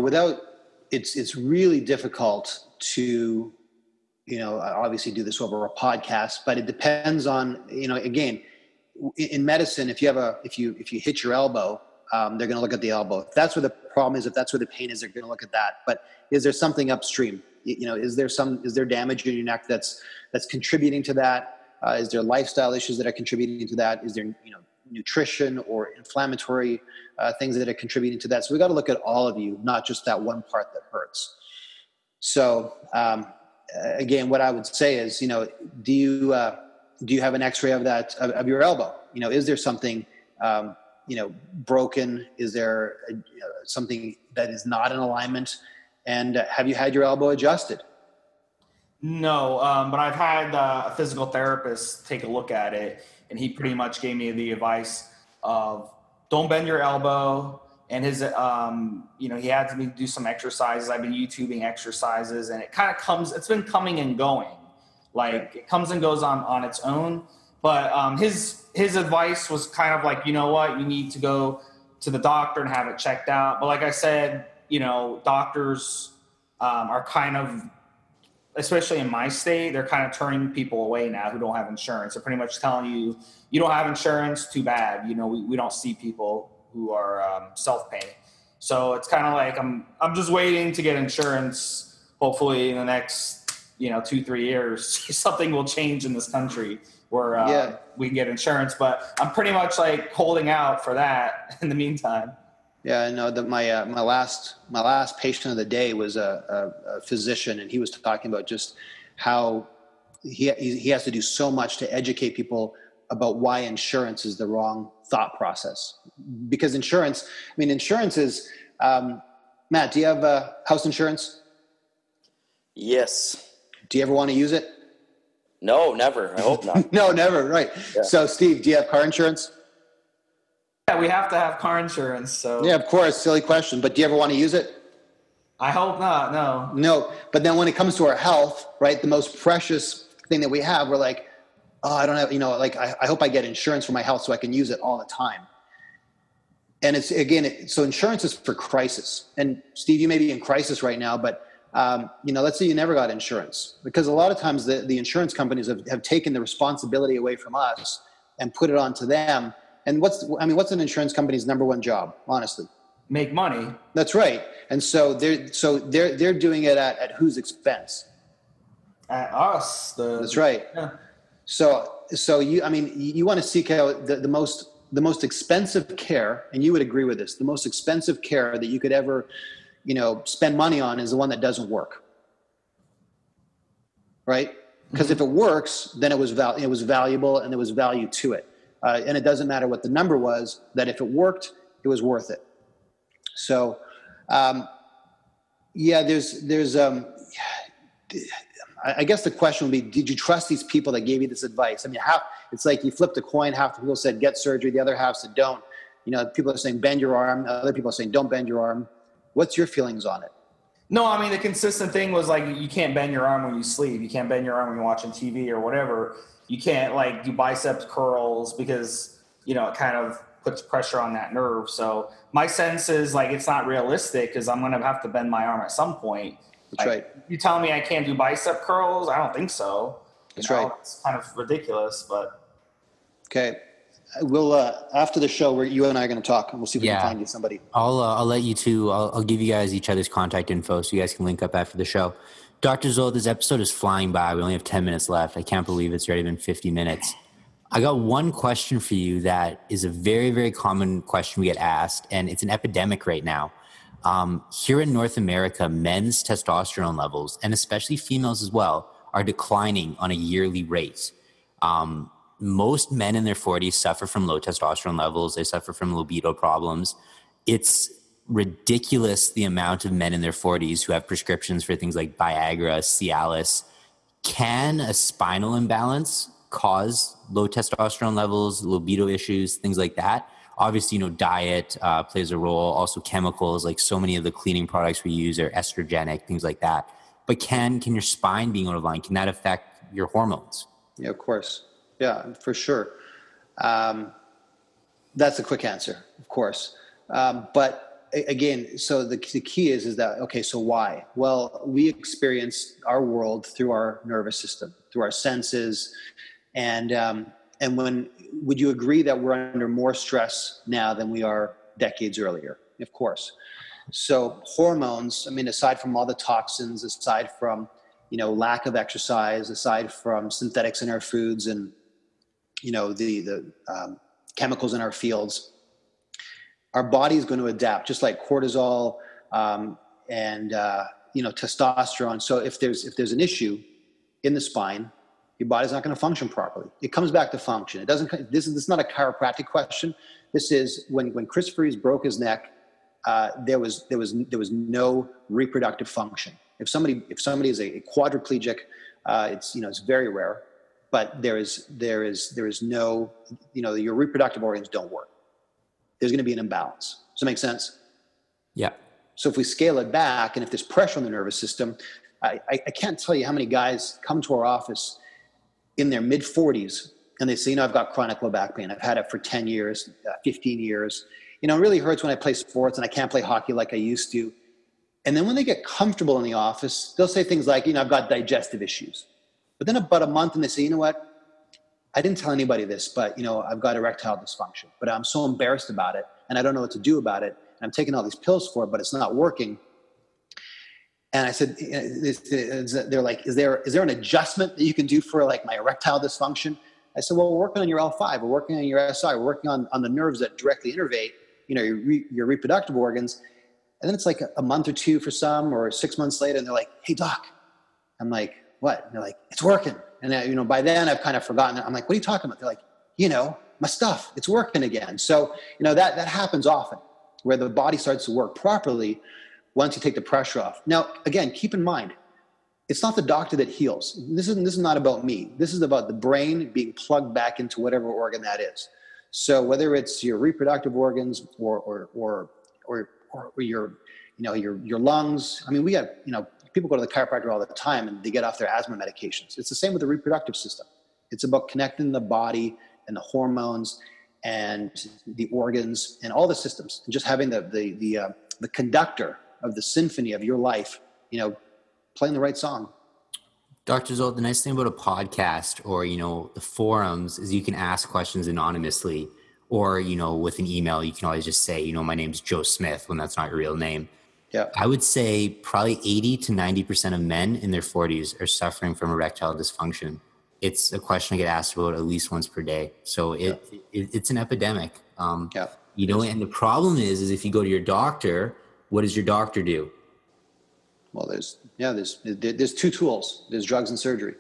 S4: It's really difficult to, obviously do this over a podcast, but it depends on, again, in medicine, if you hit your elbow, they're going to look at the elbow. If that's where the problem is, if that's where the pain is, they're going to look at that. But is there something upstream? Is there damage in your neck that's contributing to that? Is there lifestyle issues that are contributing to that? Is there, nutrition or inflammatory things that are contributing to that? So we got to look at all of you, not just that one part that hurts. So again, what I would say is, do you have an X-ray of your elbow? Is there something broken? Is there something that is not in alignment? And have you had your elbow adjusted? No,
S2: but I've had a physical therapist take a look at it, and he pretty much gave me the advice of don't bend your elbow. And his, he had me do some exercises. I've been YouTubing exercises, and it's been coming and going. Like, it comes and goes on its own. But his advice was kind of like, you know what, you need to go to the doctor and have it checked out. But like I said, doctors are kind of, especially in my state, they're kind of turning people away now who don't have insurance. They're pretty much telling you, you don't have insurance, too bad. We don't see people who are self-pay. So it's kind of like I'm just waiting to get insurance. Hopefully in the next 2-3 years, something will change in this country where we can get insurance. But I'm pretty much like holding out for that in the meantime.
S4: Yeah, I know that my last patient of the day was a physician, and he was talking about just how he has to do so much to educate people about why insurance is the wrong thought process. Because insurance is, Matt, do you have house insurance?
S3: Yes.
S4: Do you ever want to use it?
S3: No, never. I hope not.
S4: No, never. Right. Yeah. So Steve, do you have car insurance?
S2: Yeah, we have to have car insurance. So
S4: yeah, of course. Silly question. But do you ever want to use it?
S2: I hope not. No.
S4: No. But then when it comes to our health, right, the most precious thing that we have, we're like, oh, I don't have, I hope I get insurance for my health so I can use it all the time. And it's, again, so insurance is for crisis. And Steve, you may be in crisis right now, but, let's say you never got insurance, because a lot of times the insurance companies have taken the responsibility away from us and put it onto them. And what's an insurance company's number one job, honestly?
S2: Make money.
S4: That's right. And so they're doing it at whose expense?
S2: At us.
S4: That's right.
S2: Yeah.
S4: So you want to seek out the most expensive care, and you would agree with this. The most expensive care that you could ever, spend money on is the one that doesn't work. Right? Because if it works, then it was valuable and there was value to it. And it doesn't matter what the number was, that if it worked, it was worth it. So, there's I guess the question would be, did you trust these people that gave you this advice? I mean, it's like you flipped a coin. Half the people said, get surgery. The other half said, don't. People are saying, bend your arm. Other people are saying, don't bend your arm. What's your feelings on it?
S2: No, the consistent thing was like, you can't bend your arm when you sleep. You can't bend your arm when you're watching TV or whatever. You can't do biceps curls because, it kind of puts pressure on that nerve. So my sense is it's not realistic because I'm going to have to bend my arm at some point.
S4: That's right.
S2: You telling me I can't do bicep curls? I don't think so.
S4: That's right.
S2: It's kind of ridiculous, but.
S4: Okay. We'll, after the show, you and I are going to talk, and we'll see if we can find you somebody.
S1: I'll let you two, I'll give you guys each other's contact info so you guys can link up after the show. Dr. Zolt, this episode is flying by. We only have 10 minutes left. I can't believe it's already been 50 minutes. I got one question for you that is a very, very common question we get asked, and it's an epidemic right now. Here in North America, men's testosterone levels, and especially females as well, are declining on a yearly rate. Most men in their 40s suffer from low testosterone levels. They suffer from libido problems. It's ridiculous the amount of men in their 40s who have prescriptions for things like Viagra, Cialis. Can a spinal imbalance cause low testosterone levels, libido issues, things like that? Obviously, diet plays a role. Also chemicals, like so many of the cleaning products we use are estrogenic, things like that. But can your spine being out of line, can that affect your hormones?
S4: Yeah, of course. Yeah, for sure. That's a quick answer, of course. But again, so the key is that, okay, so why? Well, we experience our world through our nervous system, through our senses. And would you agree that we're under more stress now than we are decades earlier? Of course. So hormones, I mean, aside from all the toxins, aside from, lack of exercise, aside from synthetics in our foods and, the chemicals in our fields, our body is going to adapt, just like cortisol and testosterone. So if there's an issue in the spine, your body's not going to function properly. It comes back to function. It doesn't. This is not a chiropractic question. This is when Chris Fries broke his neck. There was no reproductive function. If somebody is a quadriplegic, it's very rare, but there is no, your reproductive organs don't work. There's going to be an imbalance. Does that make sense?
S1: Yeah.
S4: So if we scale it back, and if there's pressure on the nervous system, I can't tell you how many guys come to our office in their mid 40s and they say, I've got chronic low back pain. I've had it for 10 years, 15 years. It really hurts when I play sports and I can't play hockey like I used to. And then when they get comfortable in the office, they'll say things like, I've got digestive issues. But then about a month and they say, you know what? I didn't tell anybody this, but I've got erectile dysfunction, but I'm so embarrassed about it and I don't know what to do about it. And I'm taking all these pills for it, but it's not working. And I said, they're like, is there an adjustment that you can do for like my erectile dysfunction? I said, well, we're working on your L5, we're working on your SI, we're working on the nerves that directly innervate, your reproductive organs. And then it's like a month or two for some, or 6 months later, and they're like, hey doc. I'm like, what? And they're like, it's working. And by then I've kind of forgotten. I'm like, what are you talking about? They're like, my stuff, it's working again. So, that happens often, where the body starts to work properly once you take the pressure off. Now, again, keep in mind, it's not the doctor that heals. This is not about me. This is about the brain being plugged back into whatever organ that is. So whether it's your reproductive organs or your lungs. I mean, we have, people go to the chiropractor all the time and they get off their asthma medications. It's the same with the reproductive system. It's about connecting the body and the hormones and the organs and all the systems, and just having the conductor of the symphony of your life, playing the right song.
S1: Dr. Zolt, the nice thing about a podcast or, the forums is you can ask questions anonymously, or, with an email, you can always just say, my name's Joe Smith, when that's not your real name.
S4: Yeah.
S1: I would say probably 80 to 90% of men in their 40s are suffering from erectile dysfunction. It's a question I get asked about at least once per day. So it's an epidemic. And the problem is if you go to your doctor, what does your doctor do?
S4: Well, there's two tools. There's drugs and surgery.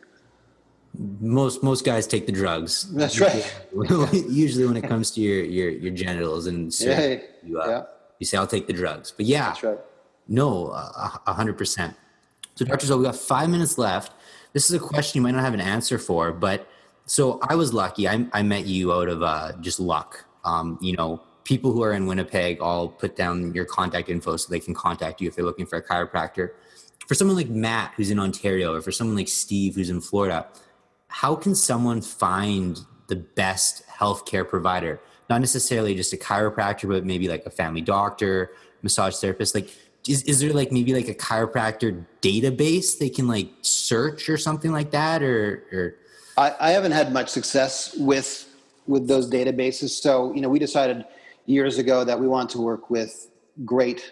S1: Most guys take the drugs.
S4: That's right.
S1: Usually when it comes to your genitals and surgery, you say, I'll take the drugs. But yeah,
S4: that's right.
S1: No, 100%. So Dr. Zolt, we got 5 minutes left. This is a question you might not have an answer for, but so I was lucky. I met you out of just luck. People who are in Winnipeg, I'll put down your contact info so they can contact you if they're looking for a chiropractor. For someone like Matt, who's in Ontario, or for someone like Steve, who's in Florida, how can someone find the best healthcare provider? Not necessarily just a chiropractor, but maybe like a family doctor, massage therapist. Like, is there like maybe like a chiropractor database they can like search or something like that? Or
S4: I haven't had much success with those databases. So, we decided years ago that we want to work with great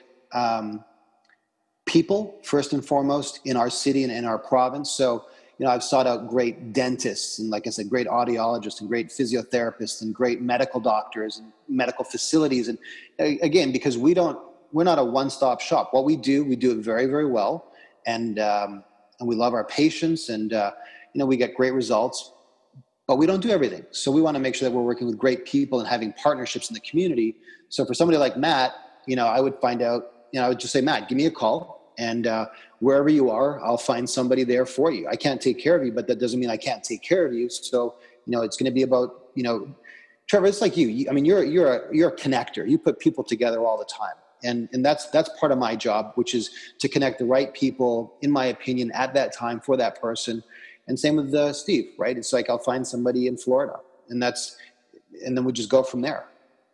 S4: people, first and foremost, in our city and in our province. So, I've sought out great dentists and, like I said, great audiologists and great physiotherapists and great medical doctors and medical facilities. And again, because we're not a one-stop shop. What we do it very, very well. And we love our patients and, we get great results, but we don't do everything. So we want to make sure that we're working with great people and having partnerships in the community. So for somebody like Matt, I would find out, I would just say, Matt, give me a call. And wherever you are, I'll find somebody there for you. I can't take care of you, but that doesn't mean I can't take care of you. So, it's going to be about, Trevor, it's like you. I mean, you're a connector. You put people together all the time. And that's part of my job, which is to connect the right people, in my opinion, at that time for that person. And same with Steve, right? It's like I'll find somebody in Florida, and then we just go from there.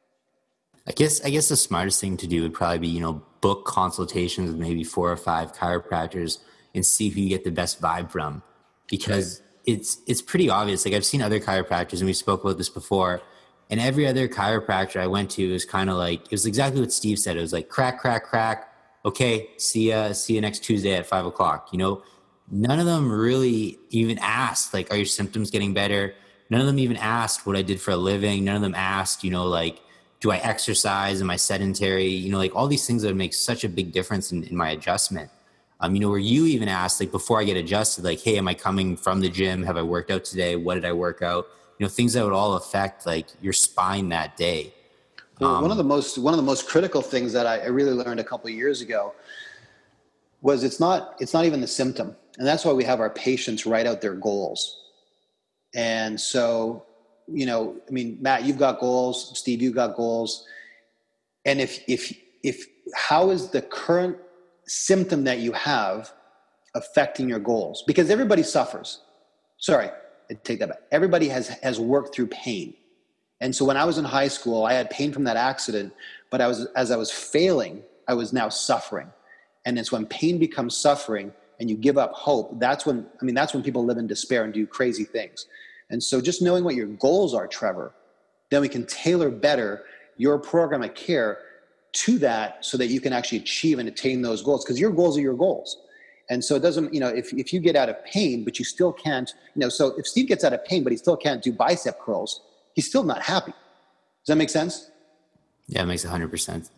S1: I guess the smartest thing to do would probably be, book consultations with maybe 4 or 5 chiropractors and see who you get the best vibe from, because it's pretty obvious. Like, I've seen other chiropractors, and we spoke about this before, and every other chiropractor I went to was kind of like, it was exactly what Steve said. It was like crack, crack, crack. Okay, see you next Tuesday at 5:00. None of them really even asked, like, are your symptoms getting better? None of them even asked what I did for a living. None of them asked, like, do I exercise? Am I sedentary? Like, all these things that would make such a big difference in my adjustment. Where you even asked, like, before I get adjusted, like, hey, am I coming from the gym? Have I worked out today? What did I work out? Things that would all affect, like, your spine that day.
S4: Well, one of the most critical things that I really learned a couple of years ago was it's not even the symptom. And that's why we have our patients write out their goals. And so, Matt, you've got goals. Steve, you've got goals. And if how is the current symptom that you have affecting your goals? Because everybody suffers. Sorry, I take that back. Everybody has worked through pain. And so when I was in high school, I had pain from that accident, but as I was failing, I was now suffering. And it's when pain becomes suffering and you give up hope, that's when people live in despair and do crazy things. And so just knowing what your goals are, Trevor, then we can tailor better your program of care to that so that you can actually achieve and attain those goals, because your goals are your goals. And so it doesn't, if you get out of pain, but you still can't, so if Steve gets out of pain, but he still can't do bicep curls, he's still not happy. Does that make sense?
S1: Yeah, it makes 100%.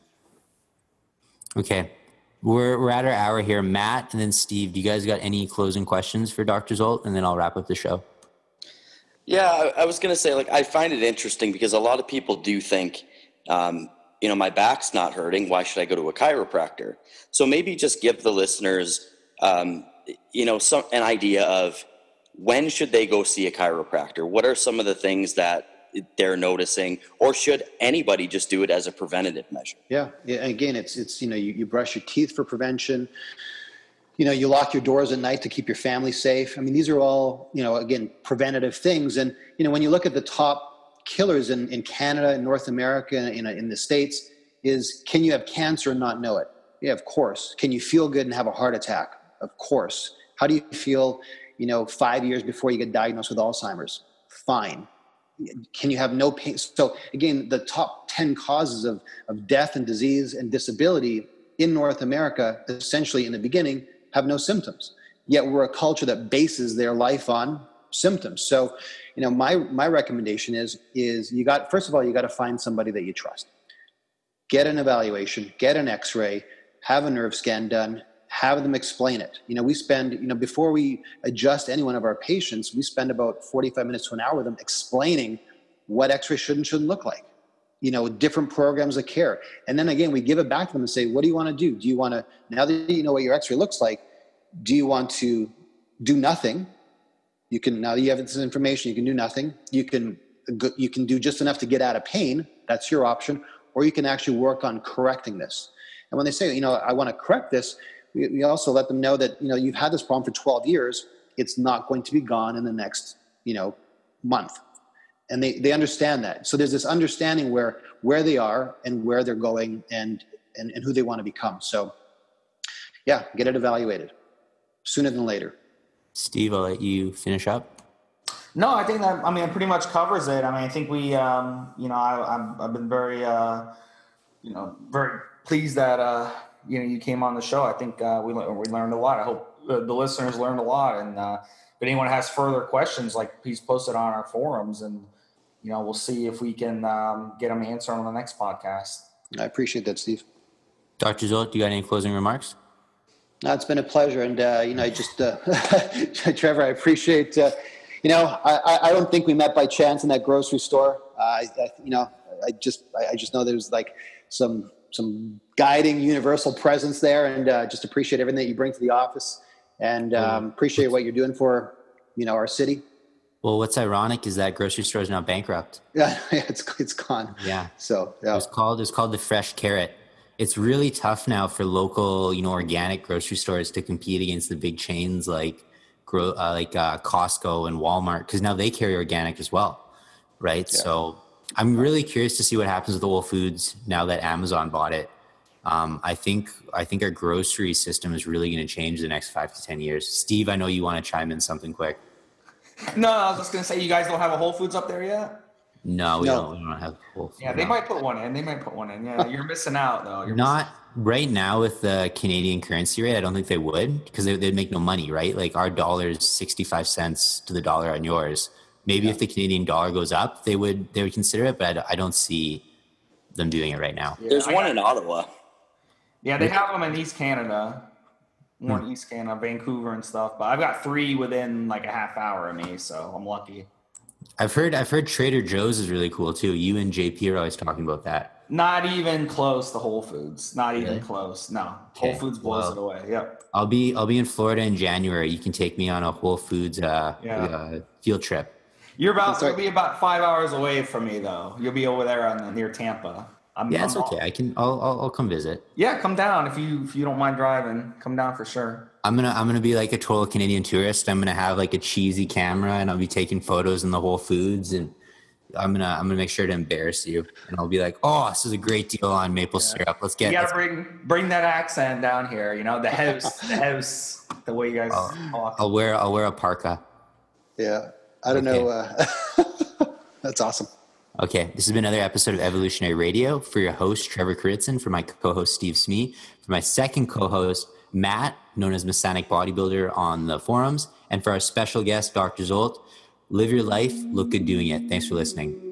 S1: Okay. We're at our hour here. Matt and then Steve, do you guys got any closing questions for Dr. Zolt? And then I'll wrap up the show.
S3: Yeah, I was going to say, like, I find it interesting because a lot of people do think, my back's not hurting. Why should I go to a chiropractor? So maybe just give the listeners, an idea of when should they go see a chiropractor? What are some of the things that they're noticing, or should anybody just do it as a preventative measure?
S4: Yeah. Again, it's you brush your teeth for prevention. You lock your doors at night to keep your family safe. I mean, these are all, again, preventative things. And, when you look at the top killers in Canada, in North America, in the States, is can you have cancer and not know it? Yeah, of course. Can you feel good and have a heart attack? Of course. How do you feel, 5 years before you get diagnosed with Alzheimer's? Fine. Can you have no pain? So again, the top 10 causes of death and disease and disability in North America, essentially in the beginning, have no symptoms. Yet we're a culture that bases their life on symptoms. So, my recommendation is first of all, you got to find somebody that you trust. Get an evaluation, get an x-ray, have a nerve scan done, have them explain it. We spend, before we adjust any one of our patients, we spend about 45 minutes to an hour with them explaining what x-ray should and shouldn't look like, different programs of care. And then again, we give it back to them and say, what do you want to do? Do you want to, now that you know what your x-ray looks like, do you want to do nothing? Now that you have this information, you can do nothing. You can do just enough to get out of pain. That's your option. Or you can actually work on correcting this. And when they say, I want to correct this, we also let them know that, you've had this problem for 12 years. It's not going to be gone in the next, month. And they understand that. So there's this understanding where they are and where they're going and who they want to become. So yeah, get it evaluated sooner than later. Steve, I'll let you finish up.
S2: No, I think that, it pretty much covers it. I think we, I've been very, very pleased that, you came on the show. I think we learned a lot. I hope the listeners learned a lot. And if anyone has further questions, please post it on our forums, and we'll see if we can get them answered on the next podcast. I appreciate that, Steve. Dr. Zolt, do you got any closing remarks? No, it's been a pleasure. And Trevor, I appreciate. I don't think we met by chance in that grocery store. I just know there's some guiding universal presence there, and just appreciate everything that you bring to the office, and appreciate what you're doing for, our city. Well, what's ironic is that grocery store is now bankrupt. Yeah, it's gone. Yeah. So yeah. It's called the Fresh Carrot. It's really tough now for local, organic grocery stores to compete against the big chains like
S1: Costco and Walmart, because now they carry organic as well, right?
S4: Yeah.
S1: So I'm really curious to see what happens with Whole Foods now that Amazon bought it. I think our grocery system is really going to change the next 5 to 10 years. Steve, I know you want to chime in something quick.
S2: No, I was just gonna say, you guys don't have a Whole Foods up there yet?
S1: No, we don't have Whole Foods.
S2: Yeah, they might put one in. Yeah, you're missing out though.
S1: Not right now with the Canadian currency rate. I don't think they would, because they'd make no money, right? Like our dollar is 65 cents to the dollar on yours. Maybe if the Canadian dollar goes up, they would consider it, but I don't see them doing it right now.
S3: Yeah, there's one in Ottawa.
S2: Yeah, they have them in East Canada. More in East Canada, Vancouver and stuff. But I've got 3 within like a half hour of me, so I'm lucky.
S1: I've heard Trader Joe's is really cool too. You and JP are always talking about that.
S2: Not even close to Whole Foods. Not even close. No. Okay. Whole Foods blows it away. Yep.
S1: I'll be in Florida in January. You can take me on a Whole Foods field trip.
S2: You'll be about 5 hours away from me though. You'll be over there near Tampa.
S1: It's okay. I'll come visit.
S2: Yeah, come down if you don't mind driving. Come down for sure.
S1: I'm gonna be like a total Canadian tourist. I'm gonna have like a cheesy camera, and I'll be taking photos in the Whole Foods, and I'm gonna make sure to embarrass you, and I'll be like, "Oh, this is a great deal on maple syrup. Let's get."
S2: You gotta bring that accent down here. You know, the house, the way you guys talk.
S1: I'll wear a parka.
S4: Yeah, I don't know. That's awesome.
S1: Okay, this has been another episode of Evolutionary Radio. For your host, Trevor Kuritzin, for my co-host, Steve Smee, for my second co-host, Matt, known as Masonic Bodybuilder on the forums, and for our special guest, Dr. Zolt. Live your life, look good doing it. Thanks for listening.